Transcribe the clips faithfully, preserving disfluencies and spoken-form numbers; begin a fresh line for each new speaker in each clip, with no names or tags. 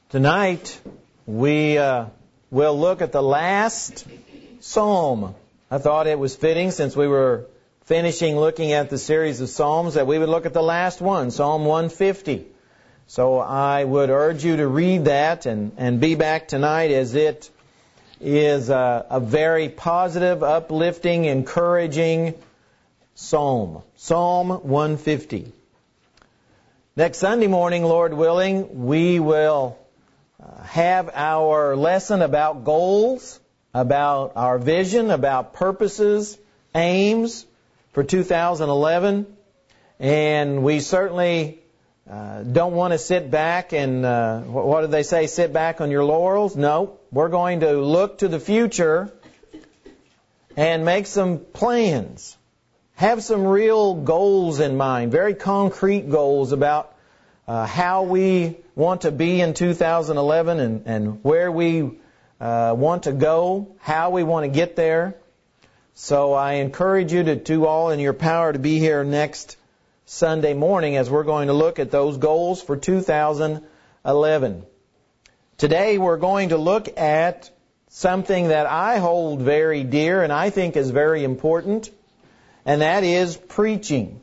Tonight, we uh, will look at the last psalm. I thought it was fitting, since we were finishing looking at the series of psalms, that we would look at the last one, Psalm one fifty. So I would urge you to read that and, and be back tonight, as it is a, a very positive, uplifting, encouraging psalm. Psalm one fifty. Next Sunday morning, Lord willing, we will have our lesson about goals, about our vision, about purposes, aims for two thousand eleven. And we certainly uh, don't want to sit back and, uh, what do they say, sit back on your laurels? No, we're going to look to the future and make some plans. Have some real goals in mind, very concrete goals about uh, how we want to be in two thousand eleven and, and where we uh, want to go, how we want to get there. So I encourage you to do all in your power to be here next Sunday morning as we're going to look at those goals for two thousand eleven. Today we're going to look at something that I hold very dear and I think is very important, and that is preaching.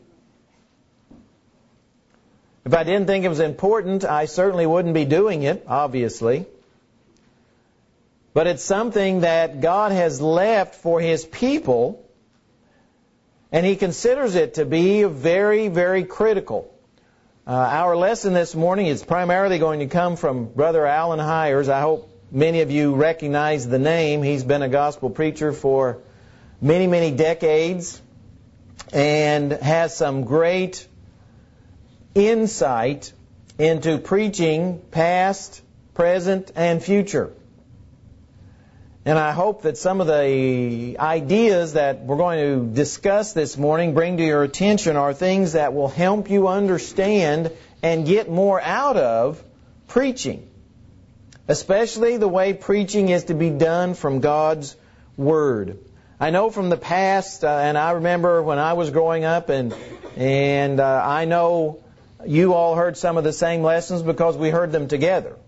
If I didn't think it was important, I certainly wouldn't be doing it, obviously. But it's something that God has left for His people, and He considers it to be very, very critical. Uh, our lesson this morning is primarily going to come from Brother Alan Hires. I hope many of you recognize the name. He's been a gospel preacher for many, many decades and has some great insight into preaching, past, present, and future. And I hope that some of the ideas that we're going to discuss this morning, bring to your attention, are things that will help you understand and get more out of preaching, especially the way preaching is to be done from God's Word. I know from the past, uh, and I remember when I was growing up, and and uh, I know you all heard some of the same lessons because we heard them together.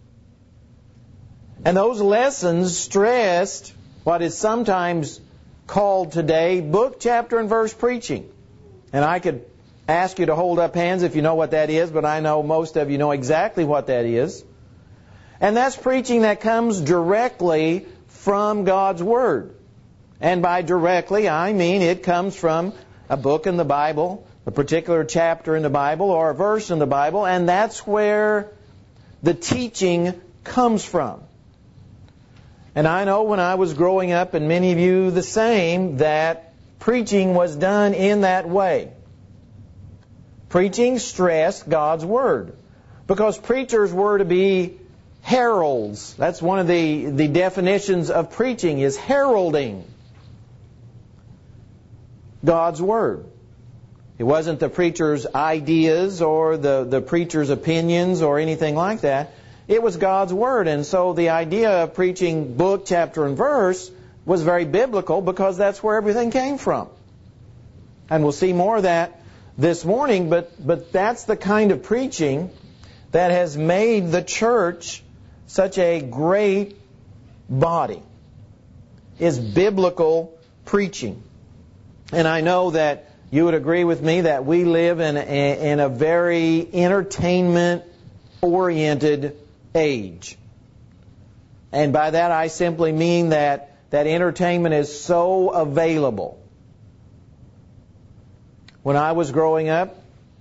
And those lessons stressed what is sometimes called today book, chapter, and verse preaching. And I could ask you to hold up hands if you know what that is, but I know most of you know exactly what that is. And that's preaching that comes directly from God's Word. And by directly, I mean it comes from a book in the Bible, a particular chapter in the Bible, or a verse in the Bible, and that's where the teaching comes from. And I know when I was growing up, and many of you the same, that preaching was done in that way. Preaching stressed God's Word, because preachers were to be heralds. That's one of the, the definitions of preaching, is heralding God's Word. It wasn't the preacher's ideas or the, the preacher's opinions or anything like that. It was God's Word. And so the idea of preaching book, chapter, and verse was very biblical, because that's where everything came from. And we'll see more of that this morning, but, but that's the kind of preaching that has made the church such a great body, is biblical preaching. And I know that you would agree with me that we live in a, in a very entertainment-oriented age. And by that I simply mean that, that entertainment is so available. When I was growing up,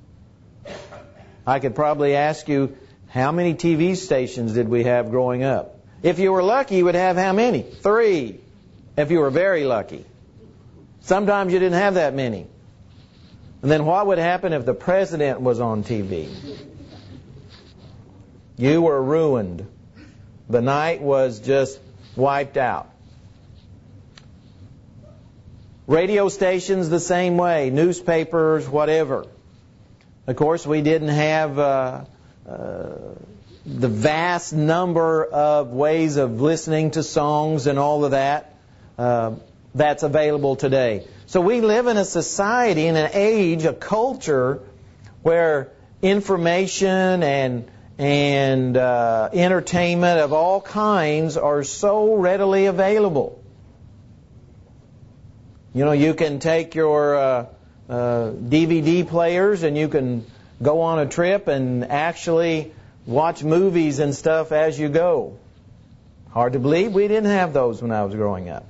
I could probably ask you, how many T V stations did we have growing up? If you were lucky, you would have how many? Three. If you were very lucky. Sometimes you didn't have that many. And then what would happen if the president was on T V? You were ruined. The night was just wiped out. Radio stations the same way, newspapers, whatever. Of course, we didn't have uh, uh, the vast number of ways of listening to songs and all of that uh, that's available today. So we live in a society, in an age, a culture where information and and uh, entertainment of all kinds are so readily available. You know, you can take your uh, uh, D V D players and you can go on a trip and actually watch movies and stuff as you go. Hard to believe we didn't have those when I was growing up.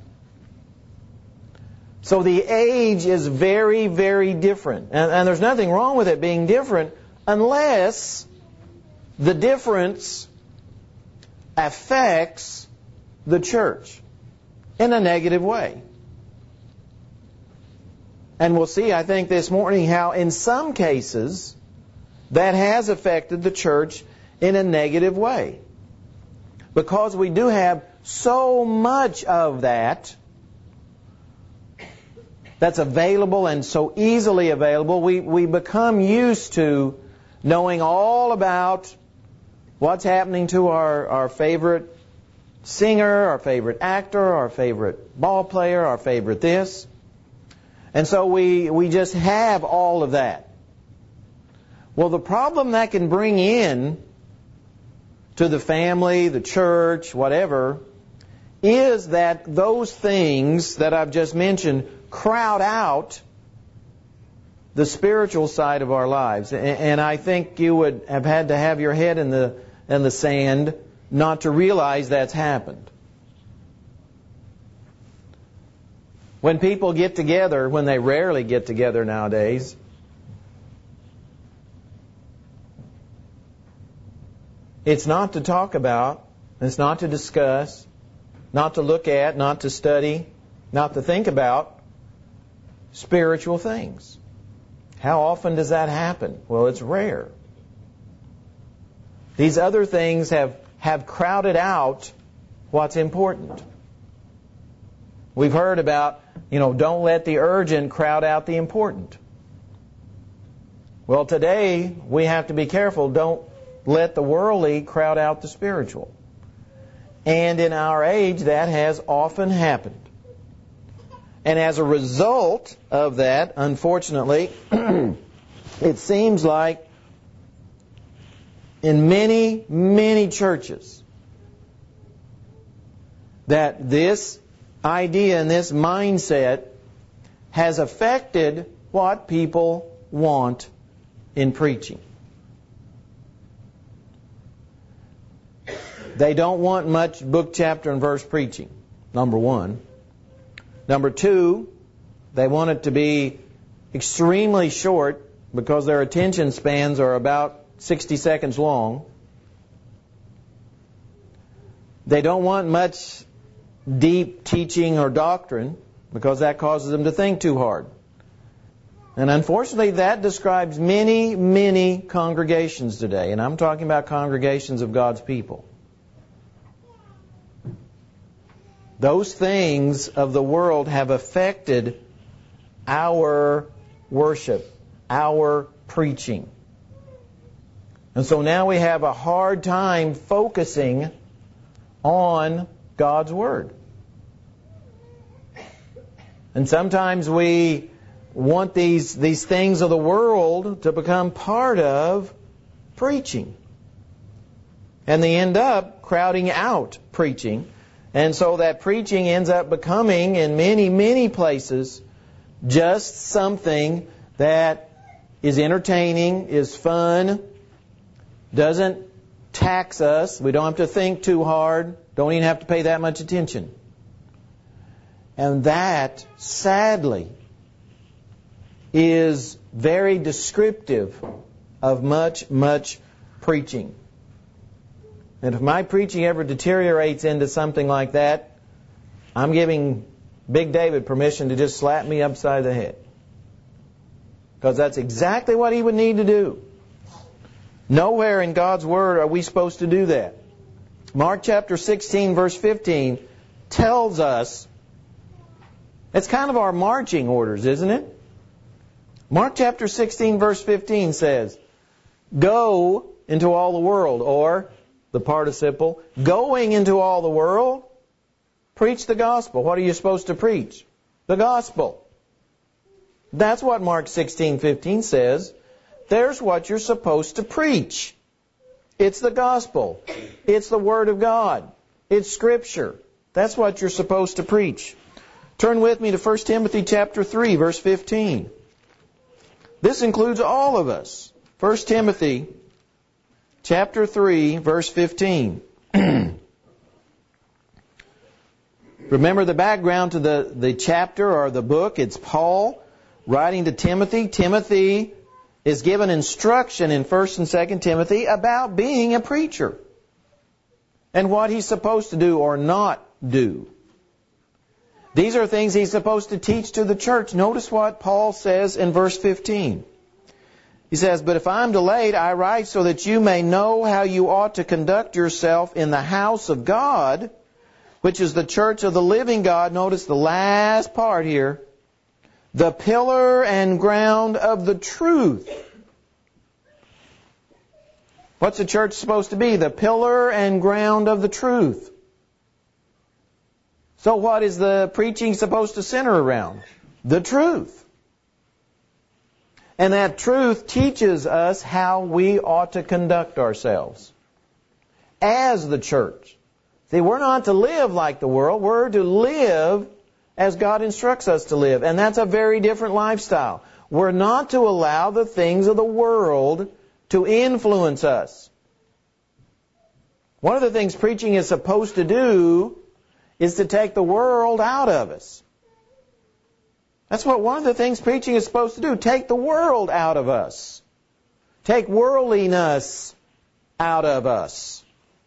So the age is very, very different. And, and there's nothing wrong with it being different unless the difference affects the church in a negative way. And we'll see, I think, this morning how in some cases that has affected the church in a negative way. Because we do have so much of that that's available and so easily available, we, we become used to knowing all about what's happening to our, our favorite singer, our favorite actor, our favorite ball player, our favorite this. And so we, we just have all of that. Well, the problem that can bring in to the family, the church, whatever, is that those things that I've just mentioned crowd out the spiritual side of our lives. And I think you would have had to have your head in the in the sand not to realize that's happened. When people get together, when they rarely get together nowadays, it's not to talk about, it's not to discuss, not to look at, not to study, not to think about spiritual things. How often does that happen? Well, it's rare. These other things have, have crowded out what's important. We've heard about, you know, don't let the urgent crowd out the important. Well, today we have to be careful. Don't let the worldly crowd out the spiritual. And in our age, that has often happened. And as a result of that, unfortunately, it seems like in many, many churches that this idea and this mindset has affected what people want in preaching. They don't want much book, chapter, and verse preaching, number one. Number two, they want it to be extremely short because their attention spans are about sixty seconds long. They don't want much deep teaching or doctrine because that causes them to think too hard. And unfortunately, that describes many, many congregations today. And I'm talking about congregations of God's people. Those things of the world have affected our worship, our preaching. And so now we have a hard time focusing on God's Word. And sometimes we want these, these things of the world to become part of preaching. And they end up crowding out preaching. And so that preaching ends up becoming, in many, many places, just something that is entertaining, is fun, doesn't tax us. We don't have to think too hard. Don't even have to pay that much attention. And that, sadly, is very descriptive of much, much preaching. And if my preaching ever deteriorates into something like that, I'm giving Big David permission to just slap me upside the head. Because that's exactly what he would need to do. Nowhere in God's Word are we supposed to do that. Mark chapter sixteen, verse fifteen tells us, it's kind of our marching orders, isn't it? Mark chapter sixteen, verse fifteen says, go into all the world, or the participle, going into all the world, preach the gospel. What are you supposed to preach? The gospel. That's what Mark sixteen fifteen says. There's what you're supposed to preach. It's the gospel. It's the Word of God. It's Scripture. That's what you're supposed to preach. Turn with me to First Timothy chapter three, verse fifteen. This includes all of us. First Timothy chapter three, verse fifteen. Remember the background to the, the chapter or the book. It's Paul writing to Timothy. Timothy is given instruction in First and Second Timothy about being a preacher and what he's supposed to do or not do. These are things he's supposed to teach to the church. Notice what Paul says in verse fifteen. He says, "But if I'm delayed, I write so that you may know how you ought to conduct yourself in the house of God, which is the church of the living God." Notice the last part here. "The pillar and ground of the truth." What's the church supposed to be? The pillar and ground of the truth. So what is the preaching supposed to center around? The truth. And that truth teaches us how we ought to conduct ourselves as the church. See, we're not to live like the world. We're to live as God instructs us to live. And that's a very different lifestyle. We're not to allow the things of the world to influence us. One of the things preaching is supposed to do is to take the world out of us. That's what one of the things preaching is supposed to do. Take the world out of us. Take worldliness out of us.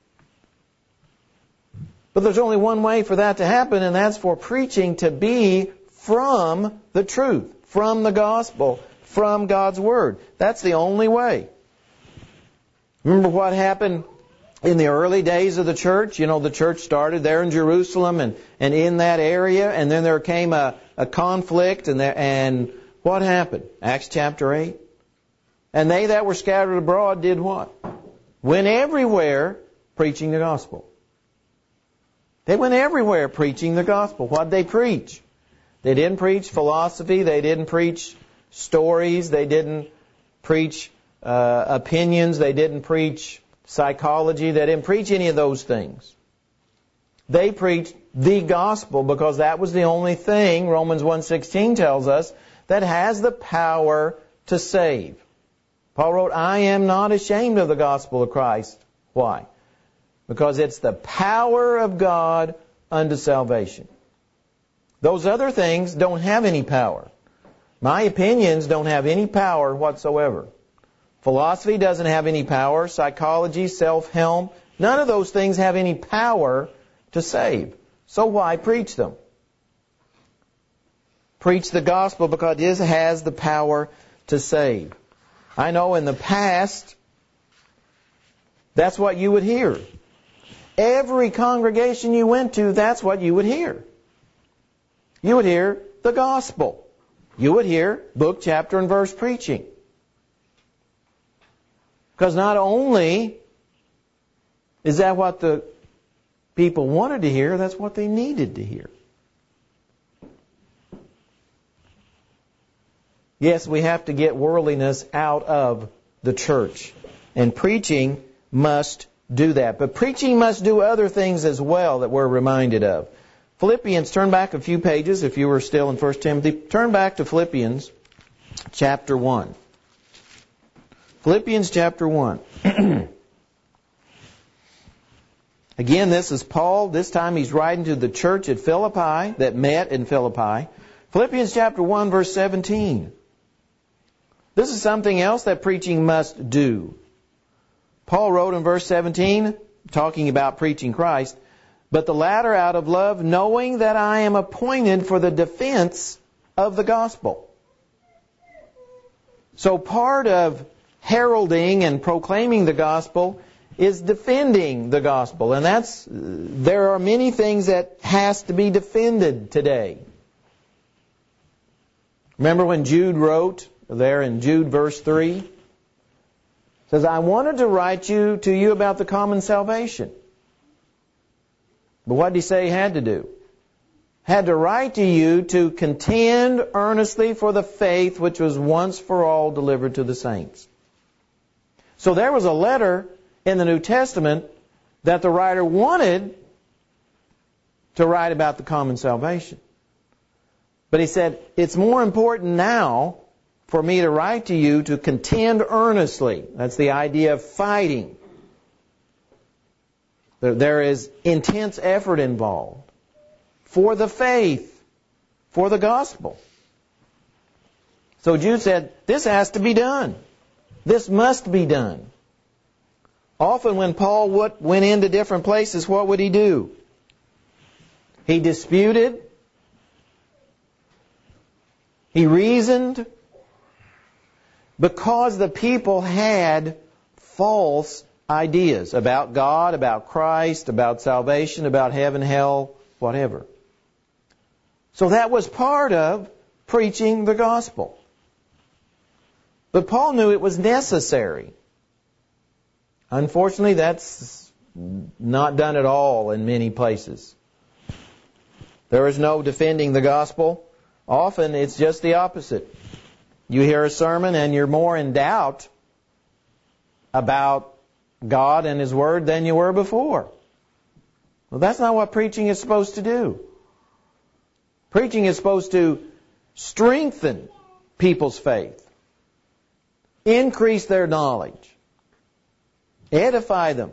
But there's only one way for that to happen, and that's for preaching to be from the truth, from the gospel, from God's Word. That's the only way. Remember what happened in the early days of the church? You know, the church started there in Jerusalem and, and in that area, and then there came a, a conflict, and, there, and what happened? Acts chapter eight. "And they that were scattered abroad did what? Went everywhere preaching the gospel." They went everywhere preaching the gospel. What did they preach? They didn't preach philosophy. They didn't preach stories. They didn't preach uh, opinions. They didn't preach psychology. They didn't preach any of those things. They preached the gospel because that was the only thing, Romans one sixteen tells us, that has the power to save. Paul wrote, "I am not ashamed of the gospel of Christ." Why? Because it's the power of God unto salvation. Those other things don't have any power. My opinions don't have any power whatsoever. Philosophy doesn't have any power. Psychology, self-help, none of those things have any power to save. So why preach them? Preach the gospel because it has the power to save. I know in the past, that's what you would hear. Every congregation you went to, that's what you would hear. You would hear the gospel. You would hear book, chapter, and verse preaching. Because not only is that what the people wanted to hear, that's what they needed to hear. Yes, we have to get worldliness out of the church. And preaching must do that. But preaching must do other things as well that we're reminded of. Philippians, turn back a few pages if you were still in First Timothy. Turn back to Philippians chapter one. Philippians chapter one. Again, this is Paul. This time he's writing to the church at Philippi that met in Philippi. Philippians chapter one, verse seventeen. This is something else that preaching must do. Paul wrote in verse seventeen, talking about preaching Christ, "But the latter out of love, knowing that I am appointed for the defense of the gospel." So part of heralding and proclaiming the gospel is defending the gospel. And that's, there are many things that has to be defended today. Remember when Jude wrote, there in Jude verse three, it says, "I wanted to write you to you about the common salvation." But what did he say he had to do? Had to write to you to contend earnestly for the faith which was once for all delivered to the saints. So there was a letter in the New Testament that the writer wanted to write about the common salvation. But he said, it's more important now for me to write to you to contend earnestly. That's the idea of fighting. There is intense effort involved for the faith, for the gospel. So Jude said, this has to be done. This must be done. Often when Paul went into different places, what would he do? He disputed. He reasoned. Because the people had false ideas about God, about Christ, about salvation, about heaven, hell, whatever. So that was part of preaching the gospel. But Paul knew it was necessary. Unfortunately, that's not done at all in many places. There is no defending the gospel. Often it's just the opposite. You hear a sermon and you're more in doubt about God and His Word than you were before. Well, that's not what preaching is supposed to do. Preaching is supposed to strengthen people's faith, increase their knowledge, edify them,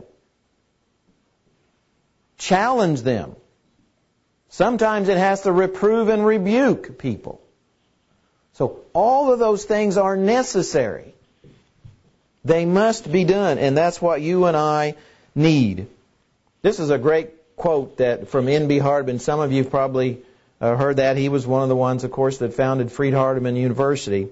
challenge them. Sometimes it has to reprove and rebuke people. So all of those things are necessary. They must be done, and that's what you and I need. This is a great quote that from N B Hardman. Some of you probably uh, heard that. He was one of the ones, of course, that founded Freed-Hardeman University.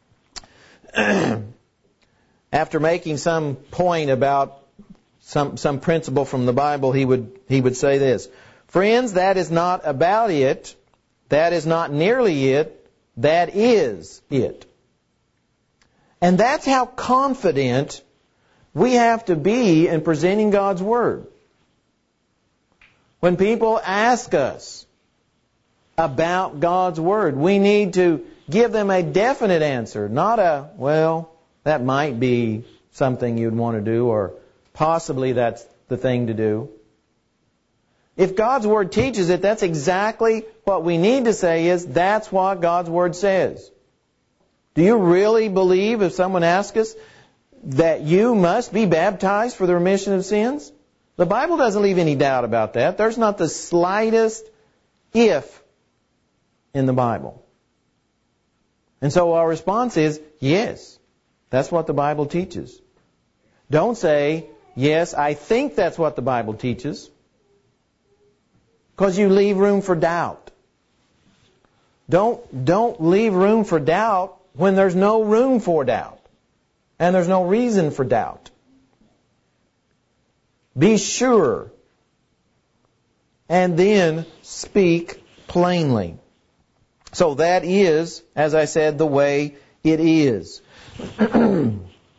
After making some point about some some principle from the Bible, he would he would say this: "Friends, that is not about it. That is not nearly it. That is it." And that's how confident we have to be in presenting God's Word. When people ask us about God's Word, we need to give them a definite answer, not a, well, that might be something you'd want to do, or possibly that's the thing to do. If God's Word teaches it, that's exactly what we need to say is, that's what God's Word says. Do you really believe, if someone asks us, that you must be baptized for the remission of sins? The Bible doesn't leave any doubt about that. There's not the slightest if in the Bible. And so our response is, yes, that's what the Bible teaches. Don't say, yes, I think that's what the Bible teaches, because you leave room for doubt. Don't, don't leave room for doubt when there's no room for doubt and there's no reason for doubt. Be sure and then speak plainly. So that is, as I said, the way it is. I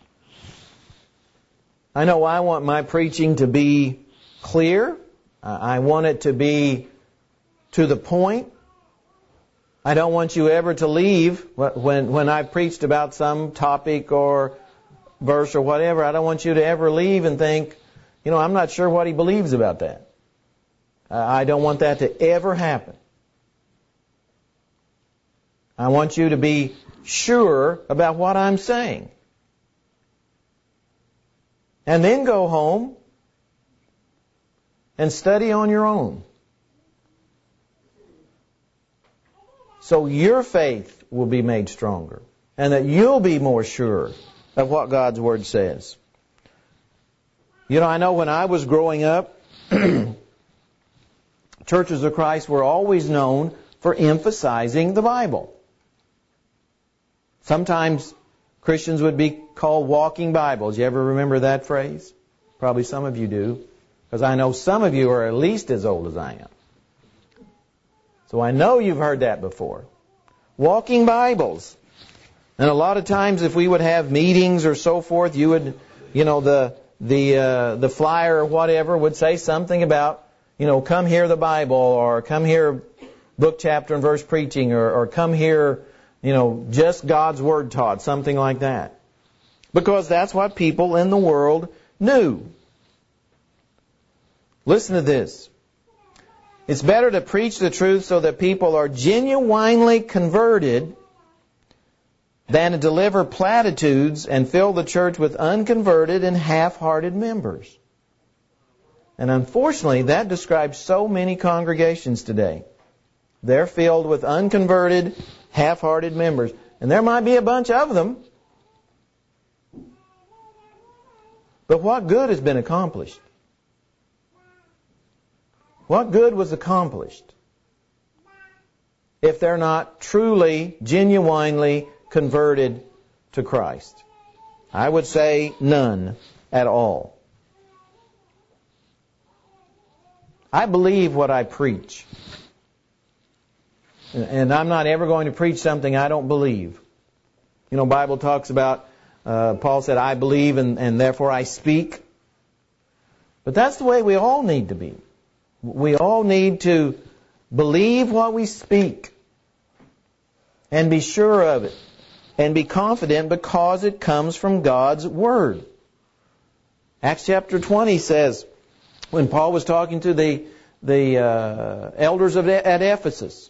know I want my preaching to be clear. I want it to be to the point. I don't want you ever to leave when when I preached about some topic or verse or whatever. I don't want you to ever leave and think, you know, I'm not sure what he believes about that. I don't want that to ever happen. I want you to be sure about what I'm saying. And then go home and study on your own. So your faith will be made stronger, and that you'll be more sure of what God's Word says. You know, I know when I was growing up, Churches of Christ were always known for emphasizing the Bible. Sometimes Christians would be called walking Bibles. You ever remember that phrase? Probably some of you do, because I know some of you are at least as old as I am. So I know you've heard that before. Walking Bibles. And a lot of times if we would have meetings or so forth, you would, you know, the the uh, the flyer or whatever would say something about, you know, come hear the Bible, or come hear book, chapter, and verse preaching, or, or come hear, you know, just God's Word taught, something like that. Because that's what people in the world new. Listen to this. It's better to preach the truth so that people are genuinely converted than to deliver platitudes and fill the church with unconverted and half-hearted members. And unfortunately, that describes so many congregations today. They're filled with unconverted, half-hearted members. And there might be a bunch of them. But what good has been accomplished? What good was accomplished if they're not truly, genuinely converted to Christ? I would say none at all. I believe what I preach. And I'm not ever going to preach something I don't believe. You know, the Bible talks about, uh, Paul said, I believe and, and therefore I speak. But that's the way we all need to be. We all need to believe what we speak and be sure of it and be confident because it comes from God's Word. Acts chapter twenty says, when Paul was talking to the the uh, elders of at Ephesus,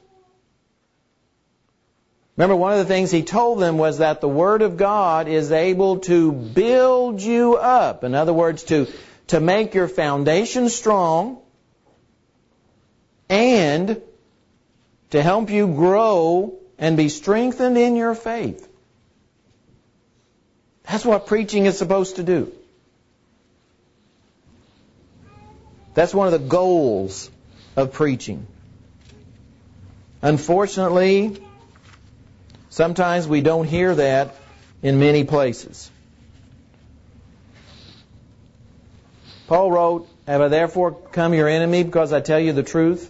remember, one of the things he told them was that the Word of God is able to build you up. In other words, to, to make your foundation strong and to help you grow and be strengthened in your faith. That's what preaching is supposed to do. That's one of the goals of preaching. Unfortunately, sometimes we don't hear that in many places. Paul wrote, have I therefore become your enemy because I tell you the truth?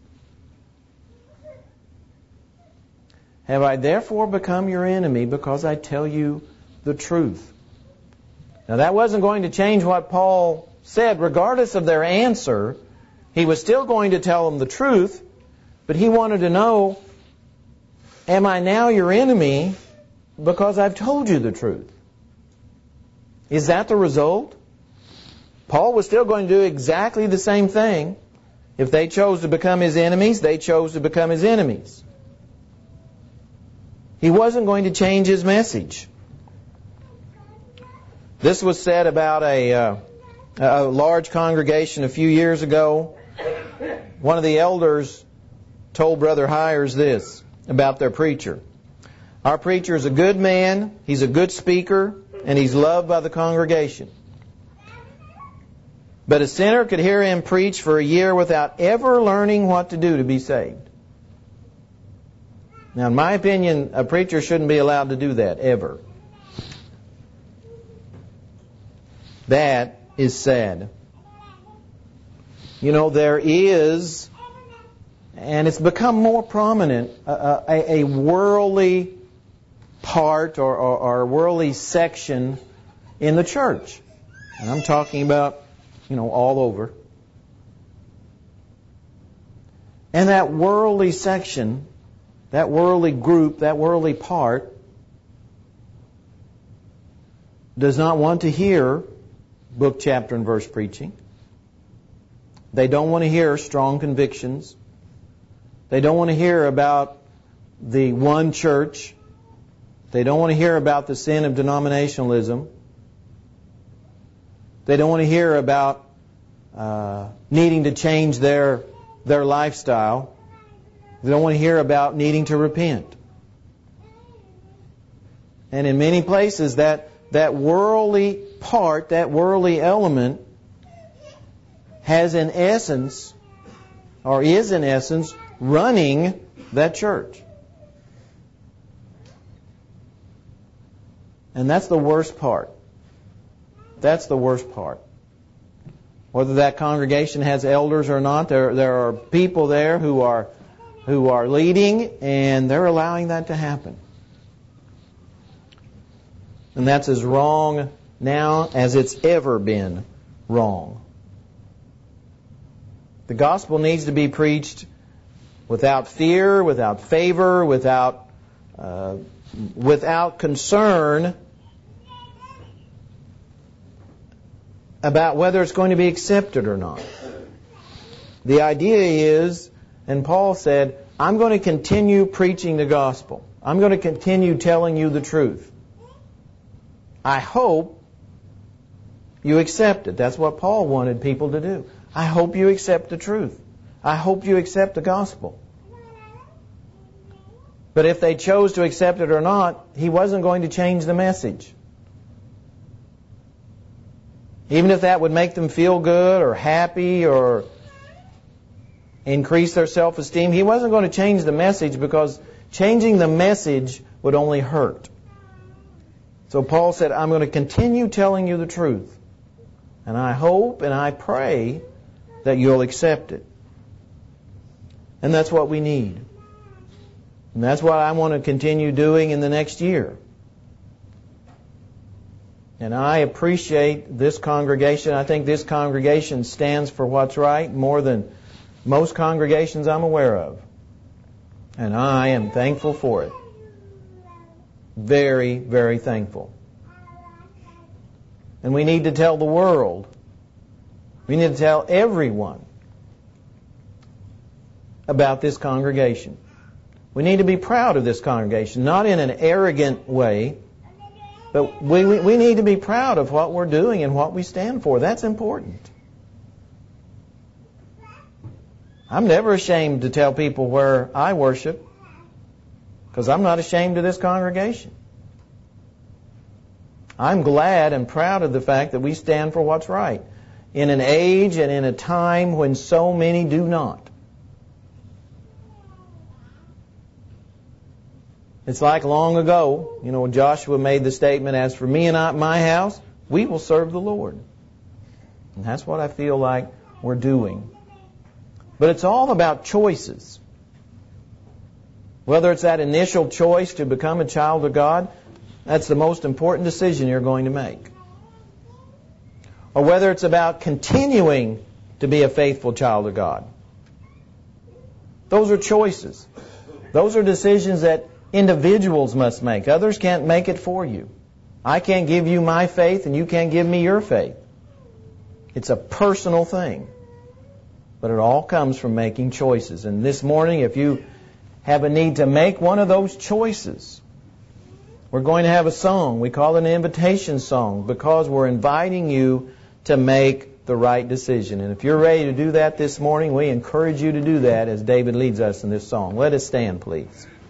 Have I therefore become your enemy because I tell you the truth? Now that wasn't going to change what Paul said. Regardless of their answer, he was still going to tell them the truth, but he wanted to know, am I now your enemy because I've told you the truth? Is that the result? Paul was still going to do exactly the same thing. If they chose to become his enemies, they chose to become his enemies. He wasn't going to change his message. This was said about a, uh, a large congregation a few years ago. One of the elders told Brother Hires this about their preacher. Our preacher is a good man, he's a good speaker, and he's loved by the congregation. But a sinner could hear him preach for a year without ever learning what to do to be saved. Now, in my opinion, a preacher shouldn't be allowed to do that, ever. That is sad. You know, there is, and it's become more prominent, a, a, a worldly part or, or, or a worldly section in the church. And I'm talking about, you know, all over. And that worldly section, that worldly group, that worldly part, does not want to hear book, chapter, and verse preaching. They don't want to hear strong convictions. They don't want to hear about the one church. They don't want to hear about the sin of denominationalism. They don't want to hear about uh, needing to change their their lifestyle. They don't want to hear about needing to repent. And in many places, that that worldly part, that worldly element, has in essence, or is in essence, running that church. And that's the worst part. That's the worst part. Whether that congregation has elders or not, there there are people there who are who are leading, and they're allowing that to happen. And that's as wrong now as it's ever been wrong. The gospel needs to be preached without fear, without favor, without uh, without concern about whether it's going to be accepted or not. The idea is, and Paul said, I'm going to continue preaching the gospel. I'm going to continue telling you the truth. I hope you accept it. That's what Paul wanted people to do. I hope you accept the truth. I hope you accept the gospel. But if they chose to accept it or not, he wasn't going to change the message. Even if that would make them feel good or happy or increase their self-esteem, he wasn't going to change the message, because changing the message would only hurt. So Paul said, I'm going to continue telling you the truth. And I hope and I pray that you'll accept it. And that's what we need. And that's what I want to continue doing in the next year. And I appreciate this congregation. I think this congregation stands for what's right more than most congregations I'm aware of. And I am thankful for it. Very, very thankful. And we need to tell the world. We need to tell everyone about this congregation. We need to be proud of this congregation, not in an arrogant way, but we, we, we need to be proud of what we're doing and what we stand for. That's important. I'm never ashamed to tell people where I worship, because I'm not ashamed of this congregation. I'm glad and proud of the fact that we stand for what's right in an age and in a time when so many do not. It's like long ago, you know, Joshua made the statement, as for me and I, my house, we will serve the Lord. And that's what I feel like we're doing. But it's all about choices. Whether it's that initial choice to become a child of God, that's the most important decision you're going to make. Or whether it's about continuing to be a faithful child of God. Those are choices. Those are decisions that individuals must make. Others can't make it for you. I can't give you my faith and you can't give me your faith. It's a personal thing. But it all comes from making choices. And this morning, if you have a need to make one of those choices, we're going to have a song. We call it an invitation song, because we're inviting you to make the right decision. And if you're ready to do that this morning, we encourage you to do that as David leads us in this song. Let us stand, please.